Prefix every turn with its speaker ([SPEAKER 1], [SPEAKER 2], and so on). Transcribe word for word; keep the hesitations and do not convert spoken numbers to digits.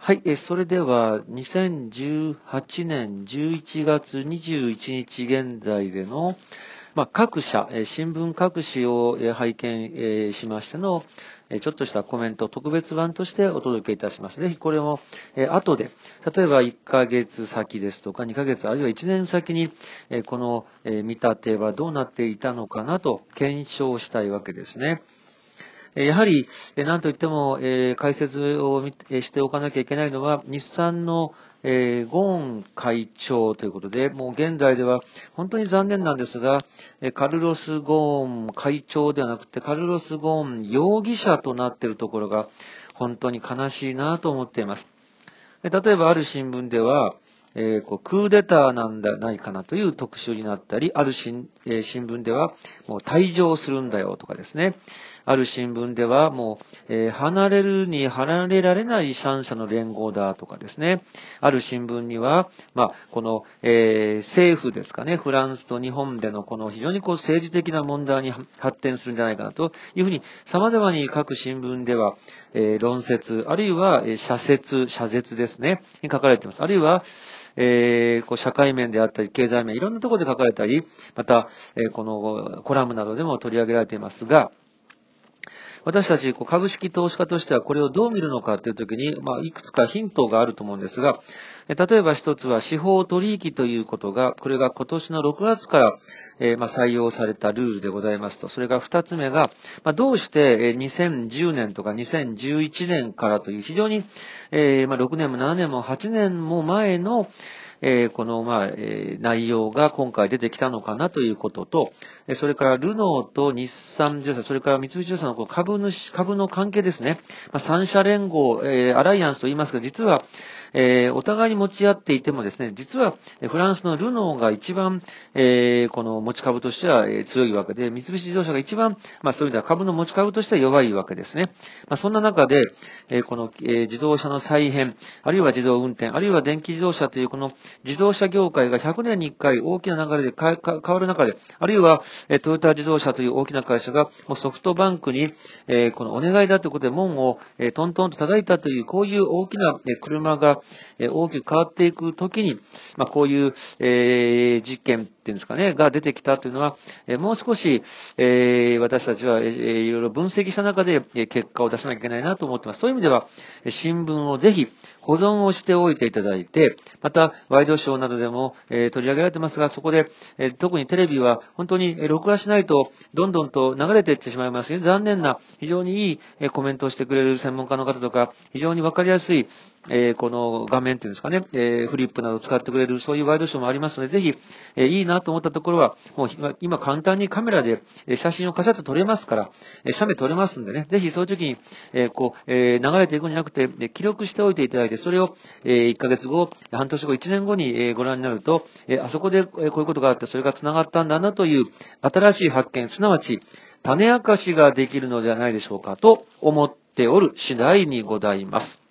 [SPEAKER 1] はい、え、それでは、にせんじゅうはちねんじゅういちがつにじゅういちにち現在での、まあ、各社、え新聞各紙をえ拝見えしましての、えちょっとしたコメント、特別版としてお届けいたします。ぜひこれも、え後で、例えばいっかげつ先ですとかにかげつ、あるいはいちねん先に、えこのえ見立てはどうなっていたのかなと検証したいわけですね。やはり、何といっても、えー、解説をしておかなきゃいけないのは、日産の、えー、ゴーン会長ということで、もう現在では本当に残念なんですが、カルロス・ゴーン会長ではなくて、カルロス・ゴーン容疑者となっているところが本当に悲しいなと思っています。例えばある新聞では、えー、こうクーデターなんじゃないかなという特集になったり、ある新,、えー、新聞では、もう退場するんだよとかですね。ある新聞では、もう、えー、離れるに離れられない三者の連合だとかですね。ある新聞には、まあ、この、えー、政府ですかね、フランスと日本でのこの非常にこう政治的な問題に発展するんじゃないかなというふうに、様々に各新聞では、えー、論説、あるいは、えー、社説、社説ですね、に書かれています。あるいは、えー、こう社会面であったり、経済面、いろんなところで書かれたり、また、えー、このコラムなどでも取り上げられていますが、私たち株式投資家としてはこれをどう見るのかというときに、まあ、いくつかヒントがあると思うんですが、例えば一つは司法取引ということが、これが今年のろくがつから、えーまあ、採用されたルールでございますと。それが二つ目が、まあ、どうしてにせんじゅうねんとかにせんじゅういちねんからという非常に、えーまあ、ろくねんもななねんもはちねんも前のえー、この、まあ、えー、内容が今回出てきたのかなということと、それからルノーと日産自動車、それから三菱自動車の株主、株の関係ですね。まあ、三者連合、えー、アライアンスと言いますが、実は、えー、お互いに持ち合っていてもですね、実はフランスのルノーが一番、えー、この持ち株としては強いわけで、三菱自動車が一番、まあそういう意味では株の持ち株としては弱いわけですね。まあそんな中で、えー、この、えー、自動車の再編、あるいは自動運転、あるいは電気自動車というこの自動車業界がひゃくねんにいっかい大きな流れで変わる中で、あるいは、えー、トヨタ自動車という大きな会社がもうソフトバンクに、えー、このお願いだということで門を、えー、トントンと叩いたという、こういう大きな、えー、車が、えー、大きく変わっていくときに、まあこういう、えー、実験っていうんですかね、が出てきたというのは、えー、もう少し、えー、私たちは、えー、いろいろ分析した中で、えー、結果を出さなきゃいけないなと思ってます。そういう意味では、新聞をぜひ保存をしておいていただいて、また、ワイドショーなどでも、えー、取り上げられてますが、そこで、えー、特にテレビは本当に録画しないと、どんどんと流れていってしまいますね。残念な、非常にいい、えー、コメントをしてくれる専門家の方とか、非常にわかりやすい、えー、この画面っていうんですかね、えー、フリップなどを使ってくれる、そういうワイドショーもありますので、ぜひ、えー、いいなと思ったところは、もう今簡単にカメラで写真をカシャッと撮れますから、えー、写メ撮れますんでね、ぜひそういう時に、えー、こう、えー、流れていくんじゃなくて、記録しておいていただいて、それを、えー、いっかげつご、半年後、いちねんごに、えー、ご覧になると、えー、あそこで、えー、こういうことがあって、それが繋がったんだなという新しい発見、すなわち、種明かしができるのではないでしょうかと思っておる次第にございます。